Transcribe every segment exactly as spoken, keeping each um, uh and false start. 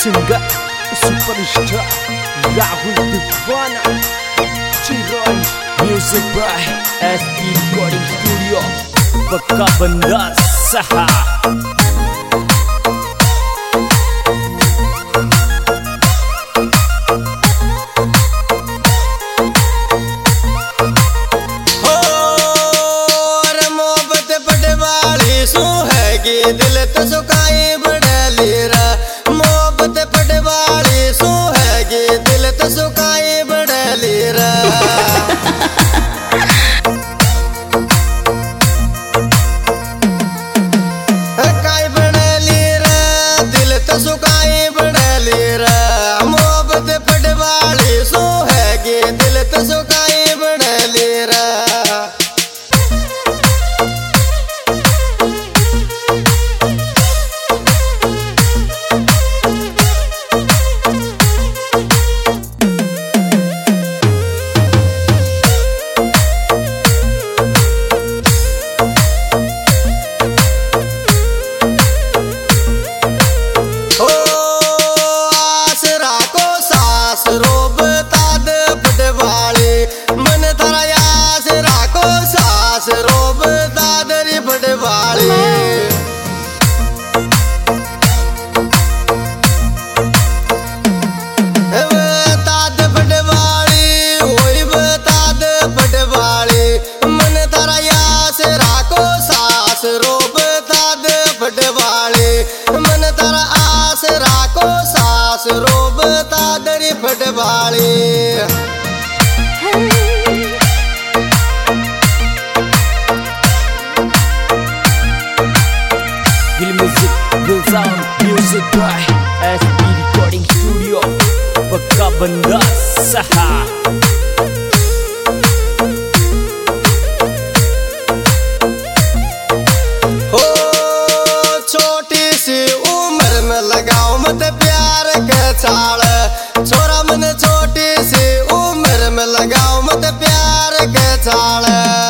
Singer superstar Rahul Deewana चिरंज music by SP recording studio पक्का बंदा सहा। दिल तो सुखाई बड़ली रा मोहब्बत पटवाली सो है दिल तो सुखाई बड़ली रा काई बड़ली रा दिल तो सुखाई बड़ली रा मोहब्बत पटवाली सो है दिल तो सुखाई बड़ली रा। रोब दादरी बड़वाली ताद बड़वाली होई ताद बड़वाली मन तारा यास राको सास रोब ताद बड़वाली मन तारा आस राको सास रोब तादरी बड़वाली। Music by SP recording studio पक्का बंदा सहा। हो छोटी सी उम्र में लगाओ मत प्यार के छाल छोरा मन छोटी सी उम्र में लगाओ मत प्यार के छाल।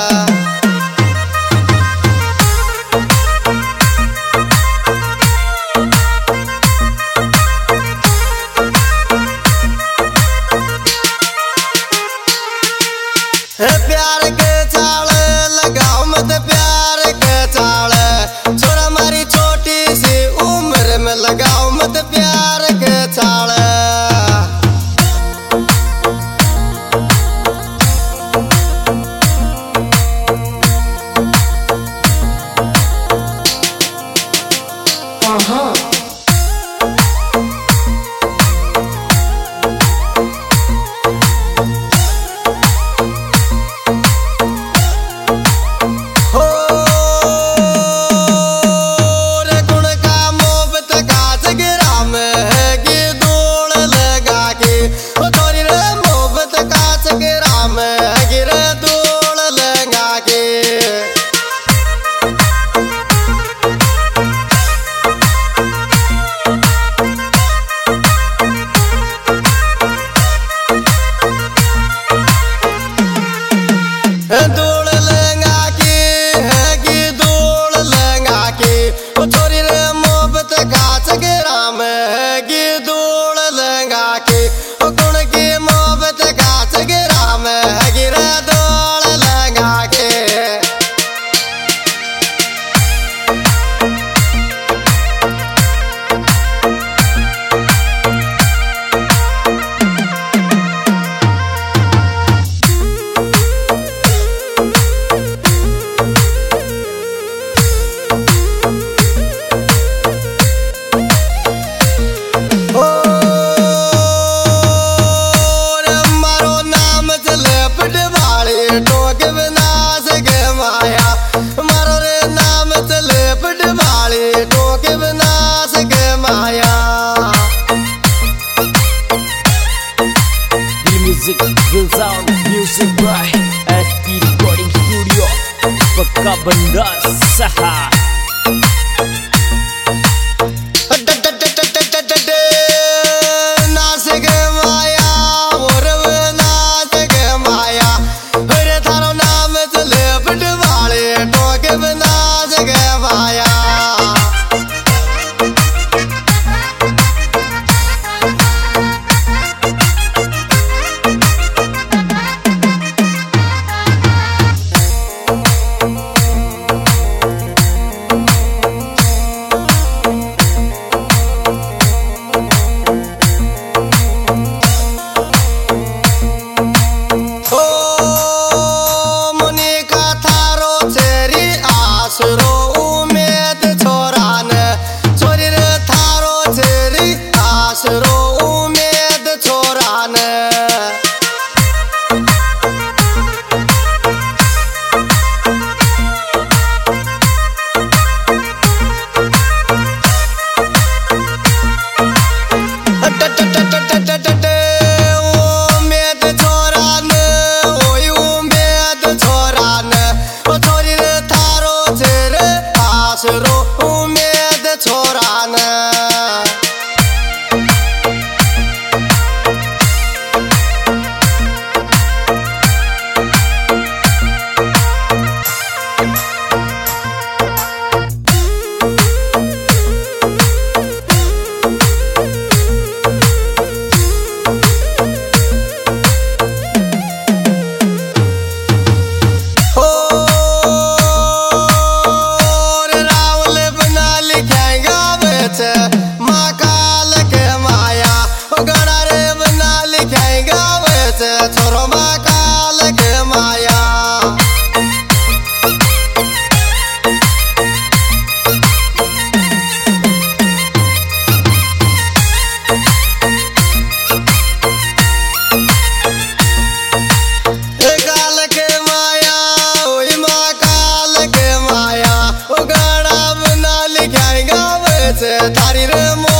प्यार के चाल लगाओ मत प्यार के चाल छोरा मारी छोटी सी उम्र में लगाओ मत प्यार के चाल। से थारी रे